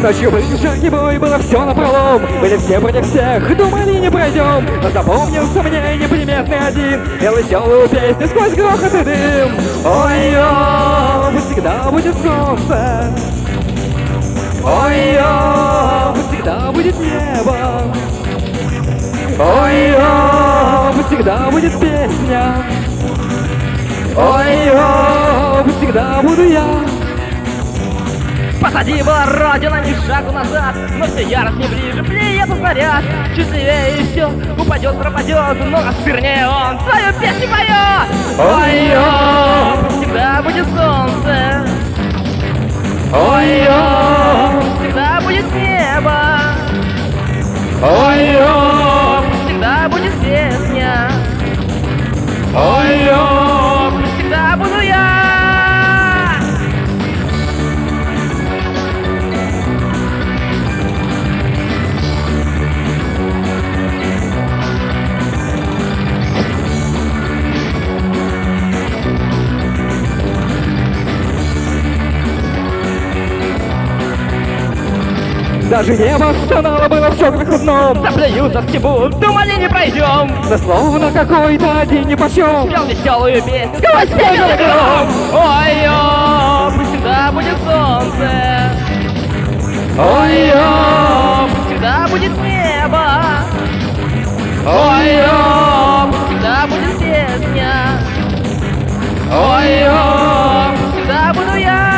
Ночью был жаркий бой, было все напролом. Были все против всех, думали не пройдем. Но запомнился мне неприметный один. Пел веселую песню сквозь грохот и дым. Ой-ой, пусть всегда будет солнце. Ой-ой, пусть всегда будет небо. Ой-ой, пусть всегда будет песня. Ой-ой, пусть всегда буду я. Позади была родина, ни шагу назад, но все ярость не ближе, плюет снаряд. Счастливее и все, упадет, пропадет, но распирнее он свою песню поет. Ой-ой, пусть всегда будет солнце. Ой-ой, пусть всегда будет небо. Ой-ой, пусть всегда будет песня. Ой-ой, пусть всегда буду я. Даже небо стонало, было все как дном. Заплюют за стебу, думали не пройдем. Да словно какой-то один нипочем. Пел веселую песню сквозь пепел и гром. Ой-ой, пусть всегда будет солнце. Ой-ой, пусть всегда будет небо. Ой-ой, пусть всегда будет песня. Ой-ой, пусть всегда буду я.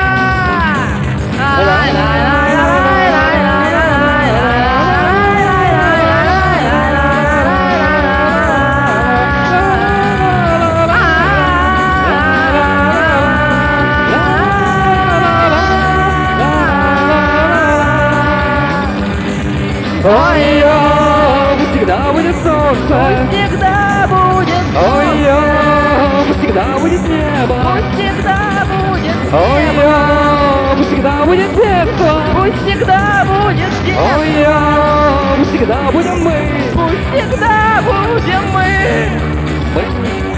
Ой-ой, пусть всегда будет солнце. Всегда будет Ой-ой, пусть всегда будет небо. Пусть всегда будет Ой-ой, пусть всегда будет детство. Пусть всегда будет детство. Ой-ой, пусть всегда будем мы. Пусть всегда будем мы. Мы